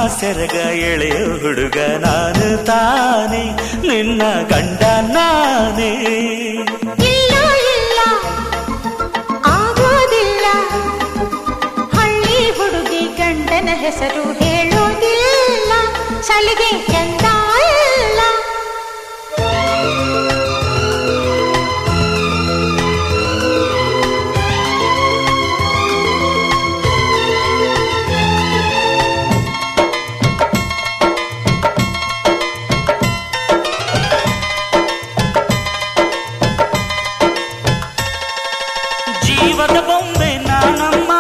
ಸೆರಗ ಎಳೆಯೋ ಹುಡುಗ ನಾನು ತಾನೆ ನಿನ್ನ ಗಂಡ ನಾನೇ. ಇಲ್ಲ ಇಲ್ಲ ಆಗೋದಿಲ್ಲ, ಹಳ್ಳಿ ಹುಡುಗಿ ಗಂಡನ ಹೆಸರು ಹೇಳೋದಿಲ್ಲ, ಸಲಿಗೆ ಚಂದ ಇಲ್ಲ. ಜೀವದ ಬೊಂಬೆ ನಾನಮ್ಮ,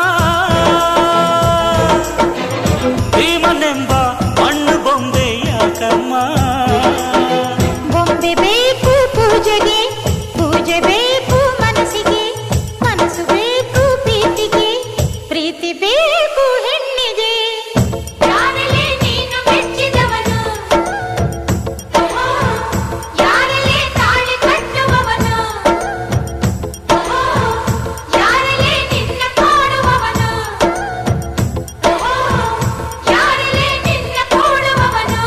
ಭೀಮನೆಂಬ ಮಣ್ಣು ಬೊಂಬೆ ಯಾಕಮ್ಮ. ಬೊಂಬೆ ಬೇಕು ಪೂಜೆಗೆ, ಪೂಜೆ ಬೇಕು ಮನಸ್ಸಿಗೆ, ಮನಸ್ಸು ಬೇಕು ಪ್ರೀತಿಗೆ, ಪ್ರೀತಿ ಬೇಕು ಹೆಣ್ಣಿಗೆ. ಯಾರಲ್ಲೇ ನೀನು ಮೆಚ್ಚಿದವನು, ಯಾರಲ್ಲೇ ತಾಳಿ ಕಟ್ಟುವವನು, ಯಾರಲ್ಲೇ ನಿನ್ನ ಕಾಡುವವನು, ಯಾರಲ್ಲೇ ನಿನ್ನ ಕೂಡುವವನು.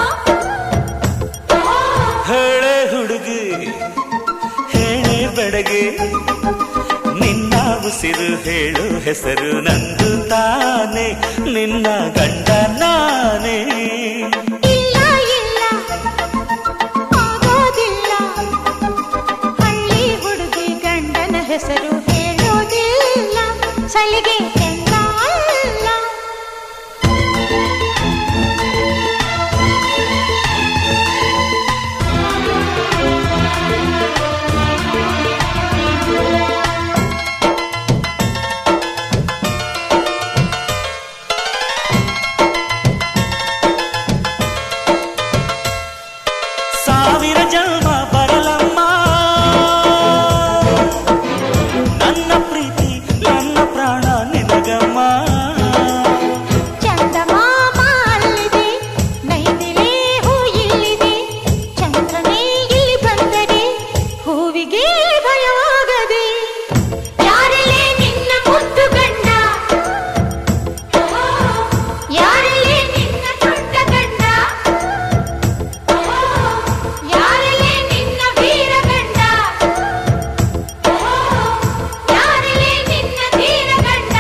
ಹೇಳೆ ಹುಡುಗಿ ಹೇಳೆ ಬೆಡಗೆ, ನಿನ್ನ ಉಸಿರು ಹೇಳು ಹೆಸರು ನಂದು ತಾನೆ ನಿನ್ನ ಗಂಡ ನಾನೇ. ಇಲ್ಲ ಇಲ್ಲ ಆಗೋದಿಲ್ಲ, ಹಳ್ಳಿ ಹುಡುಗಿ ಗಂಡನ ಹೆಸರು ಹೇಳೋದಿಲ್ಲ, ಸಲಿಗೆ ಚಂದ ಇಲ್ಲ. ಸಾವಿರ ಜನ್ಮ ಬರಲಮ್ಮ ನನ್ನ ಪ್ರೀತಿ ನನ್ನ ಪ್ರಾಣ ನಿನಗಮ್ಮ. ಚಂದಮಾಮ ಅಲ್ಲಿದೆ, ನೈದಿಲೆ ಹೂ ಇಲ್ಲಿದೆ, ಚಂದ್ರನೇ ಇಲ್ಲಿ ಬಂದರೆ ಹೂವಿಗೆ ಭಯವಾಗದೆ. ಯಾರಲ್ಲೇ ನಿನ್ನ ಮುದ್ದು ಗಂಡ, ಯಾರಲ್ಲೇ ನಿನ್ನ ದೊಡ್ಡ ಗಂಡ, ಯಾರಲ್ಲೇ ನಿನ್ನ ವೀರ ಗಂಡ, ಯಾರಲ್ಲೇ ನಿನ್ನ ಧೀರ ಗಂಡ.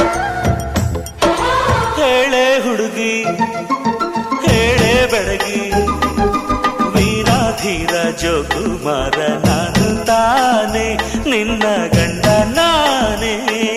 ಹೇಳೆ ಹುಡುಗಿ ಹೇಳೆ ಬೆಡಗಿ, ವೀರಾಧೀರ ಜೋಕುಮಾರ ನಾನು ತಾನೆ ನಿನ್ನ ಗಂಡ ನಾನೇ.